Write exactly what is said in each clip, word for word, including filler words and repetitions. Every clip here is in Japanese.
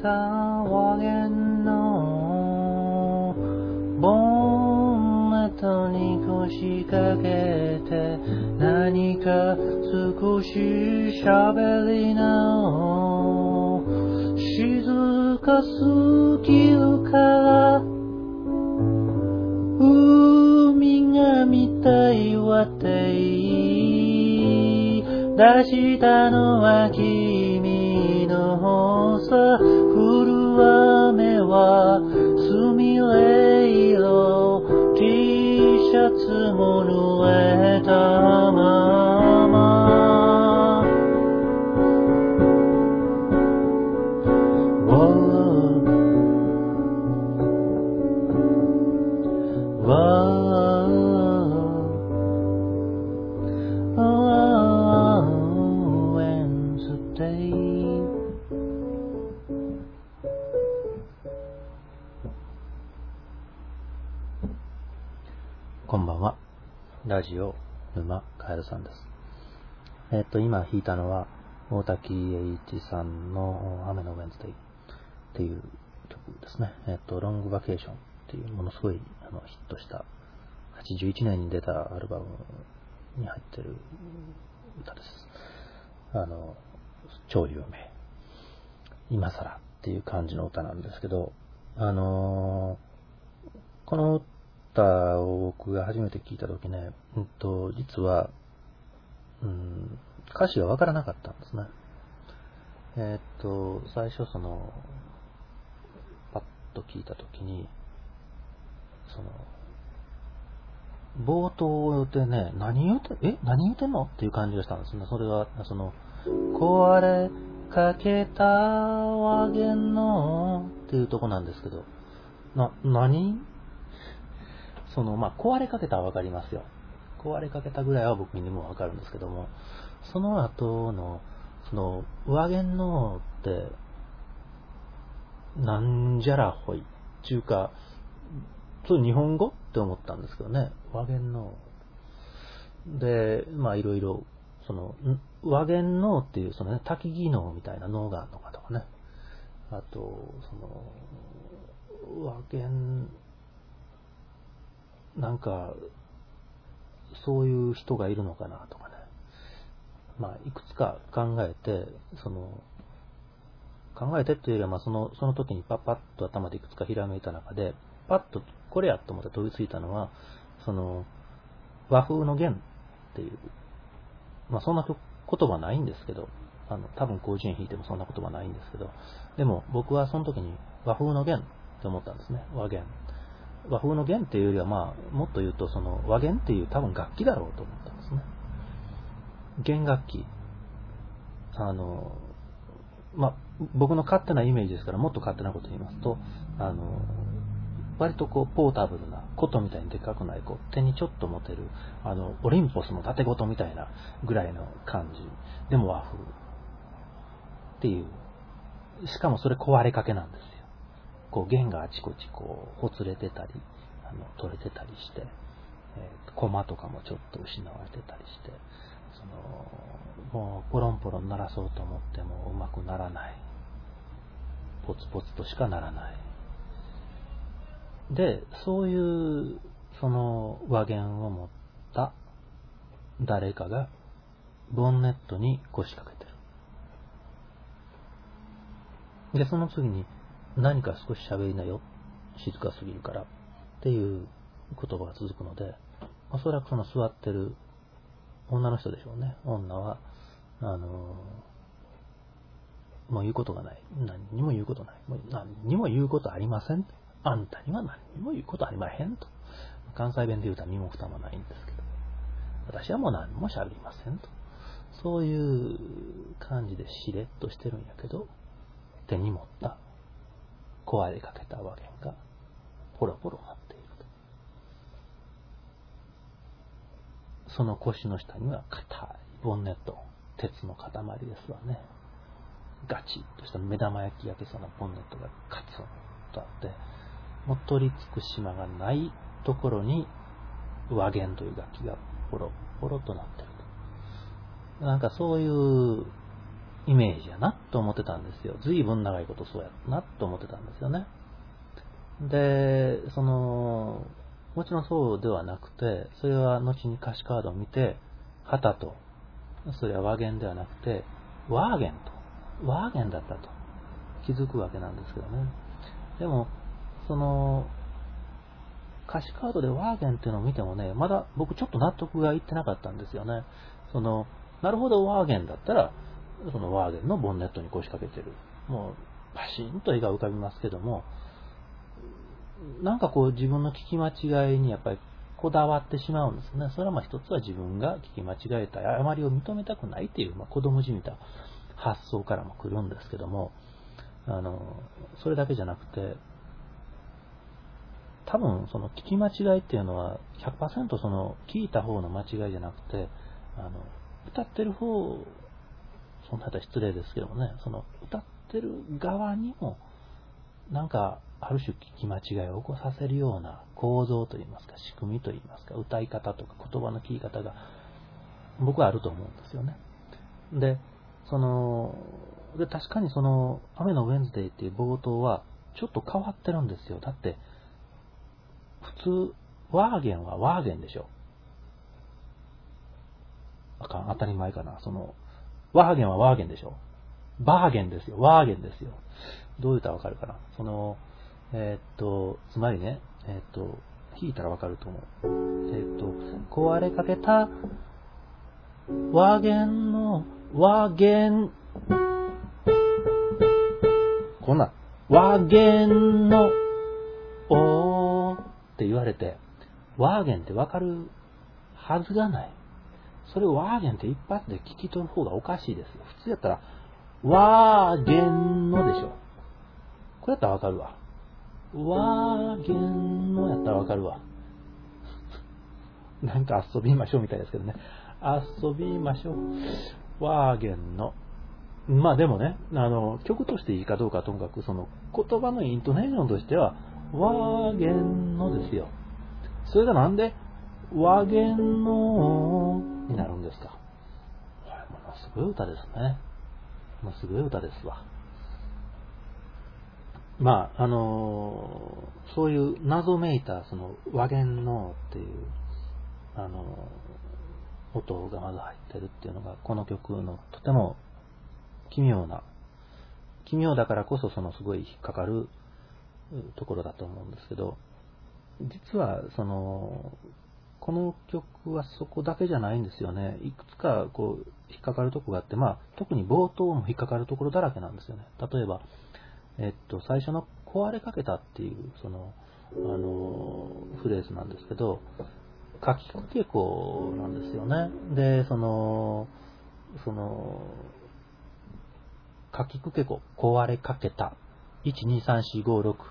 たワゲンのボンネットに腰掛けて何か少し喋りなお静かすぎるから海が見たいわって言い出したのは君の方さ降る雨はすみれ色 T シャツも濡れたまま Whoa, whoa, oh, Wednesdayこんばんは。ラジオ沼カエルさんです。えっと今弾いたのは大滝栄一さんの雨のウェンズデイっていう曲ですね。えっとロングバケーションっていうものすごいあのヒットしたはちじゅういちねんに出たアルバムに入ってる歌です。あの超有名今更っていう感じの歌なんですけど、あのこの歌を僕が初めて聞いたときね、うんと、実は、うん、歌詞がわからなかったんですね。えー、っと、最初その、パッと聞いたときに、その、冒頭でね、何言うて、え何言うてんのっていう感じがしたんですね。それは、その、壊れかけたワゲンのっていうとこなんですけど、な、何その、まあ、壊れかけたはわかりますよ。壊れかけたぐらいは僕にもわかるんですけども、その後の、その、ワゲンのって、なんじゃらほいっていうか、そう日本語って思ったんですけどね、ワゲンの。で、まあいろいろ、その、ワゲンのっていう、そのね、滝技能みたいな能があるのかとかね。あと、その、ワゲン、なんか、そういう人がいるのかなとかね。まあ、いくつか考えて、その、考えてっていうよりは、まあ、その、その時にパッパッと頭でいくつかひらめいた中で、パッとこれやと思って飛びついたのは、その、和風の弦っていう、まあ、そんな言葉ないんですけど、あの、多分広辞苑弾いてもそんな言葉ないんですけど、でも僕はその時に和風の弦って思ったんですね。和弦。和風の弦っていうよりは、まあ、もっと言うと、その和弦っていう多分楽器だろうと思ったんですね。弦楽器。あの、まあ、僕の勝手なイメージですから、もっと勝手なこと言いますと、あの、割とこう、ポータブルな、琴みたいにでかくない、こう、手にちょっと持てる、あの、オリンポスの盾琴みたいなぐらいの感じ。でも和風。っていう。しかもそれ壊れかけなんですよ。こう弦があちこちこうほつれてたりあの取れてたりして、えー、コマとかもちょっと失われてたりして、そのもうポロンポロン鳴らそうと思ってもうまくならない、ポツポツとしかならない。で、そういうその和弦を持った誰かがボンネットに腰掛けてる。で、その次に何か少し喋りなよ、静かすぎるからっていう言葉が続くので、おそらくその座ってる女の人でしょうね。女はあのもう言うことがない、何にも言うことない、もう何にも言うことありません、あんたには何にも言うことありまへんと。関西弁で言うと身も蓋もないんですけど、私はもう何も喋りませんと。そういう感じでしれっとしてるんやけど、手に持った壊れかけた和弦がポロポロ鳴っていると。その腰の下には硬いボンネット、鉄の塊ですわね。ガチッとした目玉焼き焼けそうなボンネットがカツンとあって、もう取り付く島がないところに和弦という楽器がポロポロとなっていると。なんかそういうイメージやなと思ってたんですよ。随分長いことそうやなと思ってたんですよね。で、その、もちろんそうではなくて、それは後に歌詞カードを見て、旗と、それは和弦ではなくて、ワーゲンと、ワーゲンだったと気づくわけなんですけどね。でも、その、歌詞カードでワーゲンっていうのを見てもね、まだ僕ちょっと納得がいってなかったんですよね。その、なるほどワーゲンだったら、そのワーゲンのボンネットに腰掛けてる。もう、パシンと絵が浮かびますけども、なんかこう自分の聞き間違いにやっぱりこだわってしまうんですね。それはまあ一つは自分が聞き間違えた誤りを認めたくないっていう、まあ、子供じみた発想からも来るんですけども、あの、それだけじゃなくて、多分その聞き間違いっていうのは ひゃくパーセント その聞いた方の間違いじゃなくて、あの、歌ってる方、そんな方失礼ですけどもね、その歌ってる側にもなんかある種聞き間違いを起こさせるような構造といいますか仕組みといいますか歌い方とか言葉の聞き方が僕はあると思うんですよね。で、そので確かにその雨のウェンズデーっていう冒頭はちょっと変わってるんですよ。だって普通ワーゲンはワーゲンでしょ。あかん、当たり前かな。そのワーゲンはワーゲンでしょ。バーゲンですよ。ワーゲンですよ。どう言ったらわかるかな。その、えー、っと、つまりね、えー、っと、弾いたらわかると思う。えー、っと、壊れかけた、ワーゲンの、ワーゲン、こんな、ワーゲンの、おーって言われて、ワーゲンってわかるはずがない。それをワーゲンって一発で聞き取る方がおかしいですよ。普通やったら、ワーゲンのでしょ。これやったらわかるわ。ワーゲンのやったらわかるわ。なんか遊びましょうみたいですけどね。遊びましょう。ワーゲンの。まあでもね、あの、曲としていいかどうかともかく、その言葉のイントネーションとしては、ワーゲンのですよ。それがなんで、ワーゲンのになるんですか。これものすごい歌ですね。もうすごい歌ですわ。まあ、あのー、そういう謎めいた、その、和弦のっていう、あのー、音がまず入ってるっていうのが、この曲のとても奇妙な、奇妙だからこそそのすごい引っかかるところだと思うんですけど、実は、その、この曲はそこだけじゃないんですよね。いくつかこう引っかかるところがあって、まあ特に冒頭も引っかかるところだらけなんですよね。例えば、えっと最初の壊れかけたっていうそのあのフレーズなんですけど、かきくけこなんですよね。で、そのそのかきくけこ壊れかけたいちにさんしごろく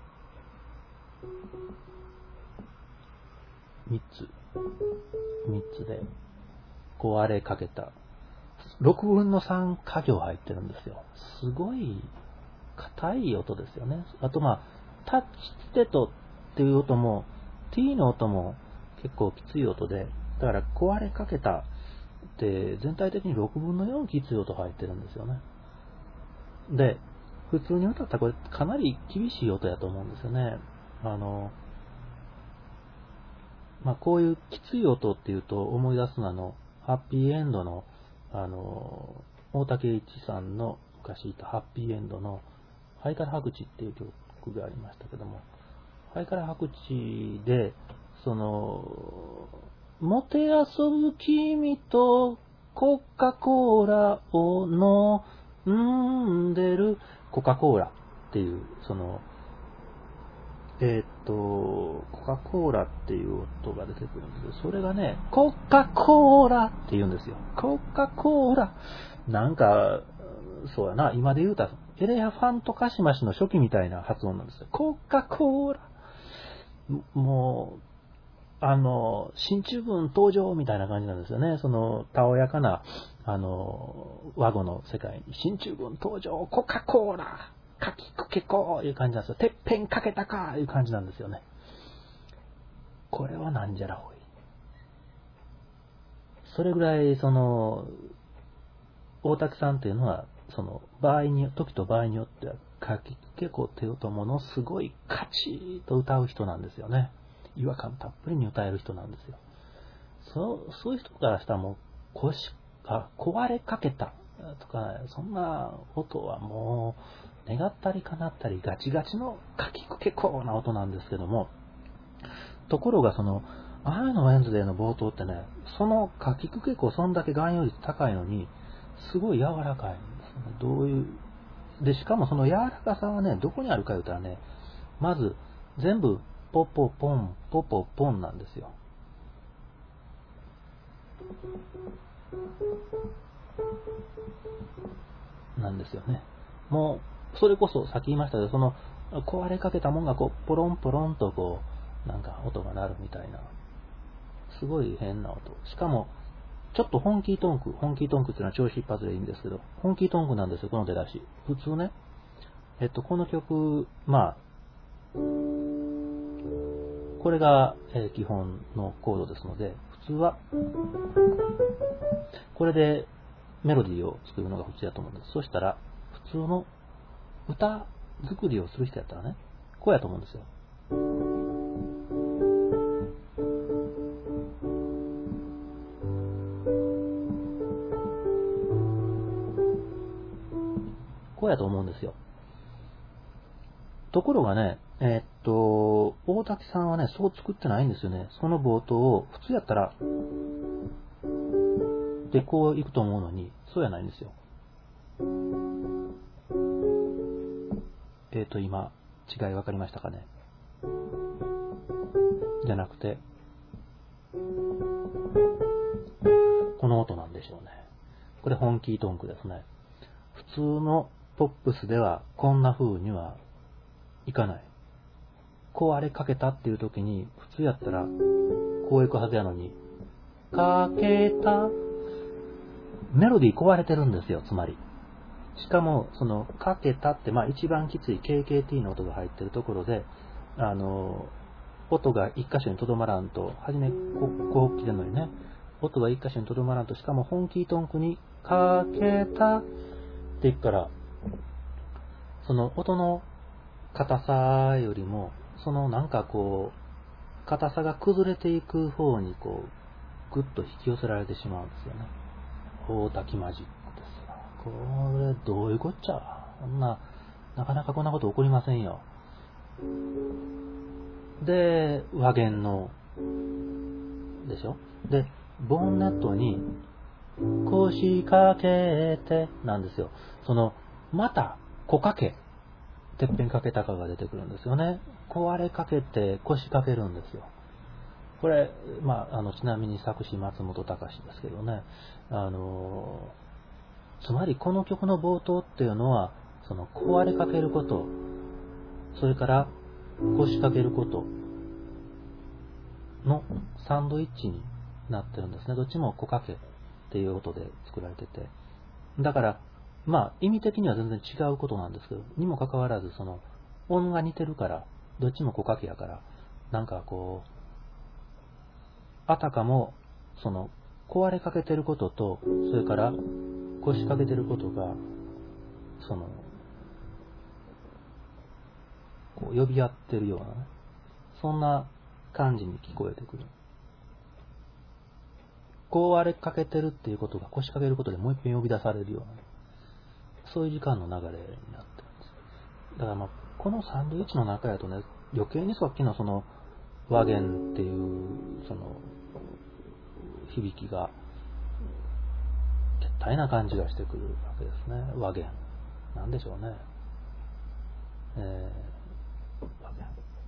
みっつみっつで壊れかけたろくぶんのさんか行入ってるんですよ。すごい硬い音ですよね。あとまあタッチテトっていう音も T の音も結構きつい音で、だから壊れかけたって全体的にろくぶんのよんきつい音入ってるんですよね。で普通に歌ったらこれかなり厳しい音やと思うんですよね。あのまあ、こういうきつい音っていうと思い出すのはあのハッピーエンドのあの大竹一さんの昔いたハッピーエンドのハイカラ白地っていう曲がありましたけども、ハイカラ白地でそのもてあそぶ君とコカ・コーラを飲んでるコカ・コーラっていうそのえっと、コカ・コーラっていう音が出てくるんですけど、それがね、コカ・コーラって言うんですよ。コカ・コーラ。なんか、そうやな、今で言うたら、エレファントカシマシの初期みたいな発音なんですよ。コカ・コーラ。もう、あの、進駐軍登場みたいな感じなんですよね。その、たおやかな、あの、和語の世界に、進駐軍登場、コカ・コーラ。かきくけこいう感じなんですよ。てっぺんかけたかいう感じなんですよね。これはなんじゃらほい。それぐらいその大滝さんっていうのは、その場合に、時と場合によっては、かきくけこっていうとものすごいカチッと歌う人なんですよね。違和感たっぷりに歌える人なんですよ。そう、そういう人からしたらもう、腰が壊れかけたとか、ね、そんな音はもう、願ったり叶ったりガチガチのかきくけこな音なんですけども、ところがその、アイのウェンズデーの冒頭ってね、そのかきくけこそんだけ含有率高いのに、すごい柔らかいんですね。どういう、で、しかもその柔らかさはね、どこにあるか言うたらね、まず、全部、ポポポン、ポポポンなんですよ。なんですよね。もう、それこそ、さっき言いましたけど、その、壊れかけたもんがこう、ポロンポロンとこう、なんか音が鳴るみたいな、すごい変な音。しかも、ちょっと本気ートンク、本気ートンクっていうのは調子一発でいいんですけど、本気ートンクなんですよ、この出だし。普通ね、えっと、この曲、まあ、これが、えー、基本のコードですので、普通は、これでメロディーを作るのが普通だと思うんです。そしたら、普通の歌作りをする人やったらね、こうやと思うんですよ。こうやと思うんですよ。ところがね、えー、っと、大滝さんはね、そう作ってないんですよね。その冒頭を、普通やったら、で、こういくと思うのに、そうやないんですよ。えー、っと、今、違い分かりましたかね。じゃなくて、この音なんでしょうね。これ本気ートンクですね。普通のポップスではこんな風にはいかない。壊れかけたっていう時に、普通やったらこういくはずやのに、かけた、メロディー壊れてるんですよ、つまり。しかも、その、かけたって、まあ一番きつい ケーケーティー の音が入ってるところで、あの、音が一箇所にとどまらんと、はじめ、こう来てるのにね、音が一箇所にとどまらんと、しかも本気ートンクに、かけたって言ったら、その音の硬さよりも、そのなんかこう、硬さが崩れていく方にこう、ぐっと引き寄せられてしまうんですよね。大滝マジックですよ。これ、どういうこっちゃ。そんな、なかなかこんなこと起こりませんよ。で、和弦の、でしょ。で、ボンネットに、腰掛けて、なんですよ。その、また、小掛け、てっぺんかけたかが出てくるんですよね。壊れかけて、腰掛けるんですよ。これ、まあ、あの、ちなみに作詞松本隆ですけどね。あの、つまりこの曲の冒頭っていうのは、その、壊れかけること、それから、腰掛けることのサンドイッチになってるんですね。どっちも小掛けっていう音で作られてて。だから、まあ、意味的には全然違うことなんですけど、にもかかわらず、その、音が似てるから、どっちも小掛けやから、なんかこう、あたかも、その、壊れかけてることと、それから、腰掛けてることが、その、こう呼び合ってるようなね、そんな感じに聞こえてくる。壊れかけてるっていうことが腰掛けることでもう一遍呼び出されるような、そういう時間の流れになってるんです。だからまあ、このサンドイッチの中やとね、余計にさっきのその和弦っていう、その、響きが、けったいな感じがしてくるわけですね。和弦。なんでしょうね。えー、和弦。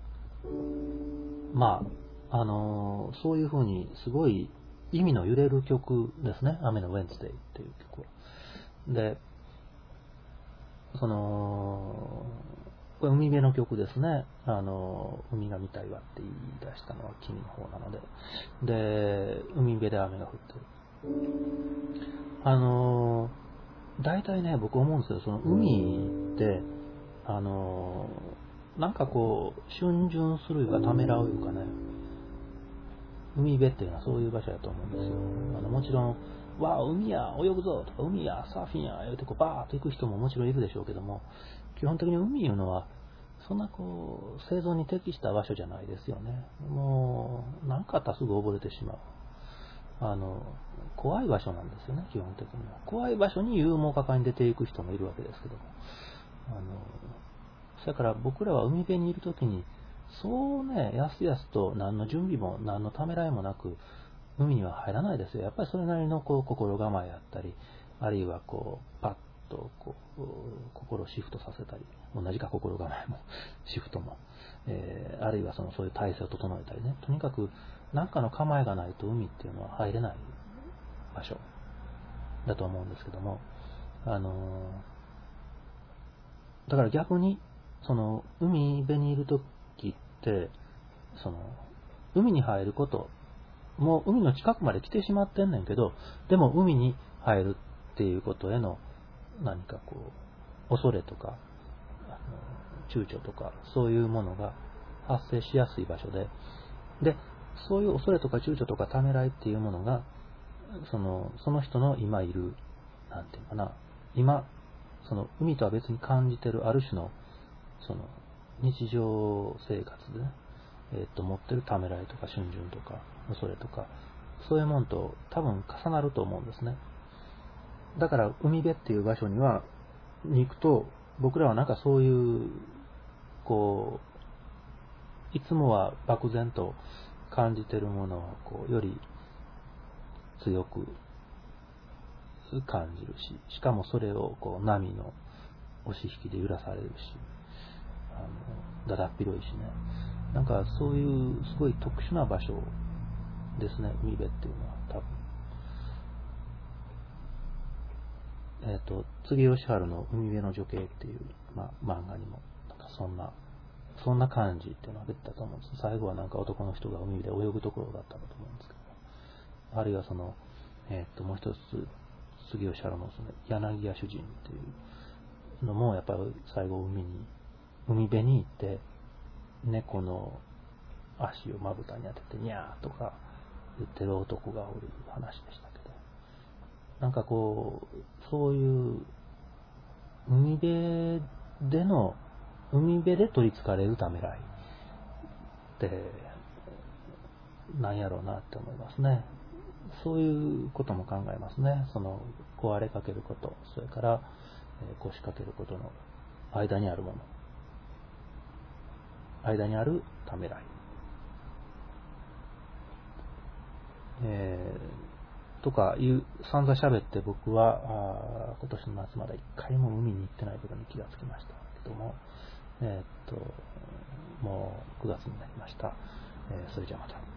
まあ、あのー、そういうふうに、すごい意味の揺れる曲ですね。雨のウェンズデーっていう曲は。で、その、これ海辺の曲ですね。あの、海が見たいわって言い出したのは君の方なので。で、海辺で雨が降ってる。あの、大体ね、僕思うんですよ。その海って、あの、なんかこう、逡巡するいうか、ためらういうかね、海辺っていうのはそういう場所だと思うんですよ。あのもちろん、 わあ、海や、泳ぐぞとか、海や、サーフィンや、言うてこうバーっと行く人ももちろんいるでしょうけども、基本的に海いうのは、そんなこう、生存に適した場所じゃないですよね。もう、なんかあったらすぐ溺れてしまう。あの、怖い場所なんですよね、基本的には。怖い場所に勇猛果敢に出ていく人もいるわけですけども。あの、それから僕らは海辺にいるときに、そうね、やすやすと何の準備も何のためらいもなく、海には入らないですよ。やっぱりそれなりのこう心構えやったり、あるいはこう、パッとこう心をシフトさせたり、同じか心構えも、シフトも、えー、あるいはそのそういう体制を整えたりね。とにかく何かの構えがないと海っていうのは入れない場所だと思うんですけども、あのだから逆にその海辺にいるときってその海に入ることもう海の近くまで来てしまってんねんけど、でも海に入るっていうことへの何かこう恐れとかあの躊躇とかそういうものが発生しやすい場所で、でそういう恐れとか躊躇とかためらいっていうものがそのその人の今いるなんていうかな、今その海とは別に感じてるある種のその日常生活でね、えー、と持ってるためらいとか逡巡とか恐れとかそういうもんと多分重なると思うんですね。だから海辺っていう場所にはに行くと僕らはなんかそういうこういつもは漠然と感じてるものをこうより強く感じるし、しかもそれをこう波の押し引きで揺らされるし、あのだだっ広いしね、なんかそういうすごい特殊な場所ですね、海辺っていうのは多分。えっ、ー、と、柘植義治の海辺の女系っていう、まあ、漫画にも、なんかそんな、そんな感じっていうのが出てたと思うんです。最後はなんか男の人が海で泳ぐところだったんだと思うんですけど、あるいはその、えっ、ー、と、もう一つ、柘植義治のその柳家主人っていうのも、やっぱり最後海に、海辺に行って、猫の足をまぶたに当てて、にゃーとか言ってる男がおる話でしたけど、なんかこう、そういう海辺での、海辺で取り憑かれるためらいって、なんやろうなって思いますね。そういうことも考えますね。その、壊れかけること、それから、えー、腰掛けることの間にあるもの。間にあるためらい。えー、とかいう、散々喋って僕は、あ今年の夏まだ一回も海に行ってないことに気がつきましたけども、えー、っと、もうくがつになりました。えー、それじゃあまた。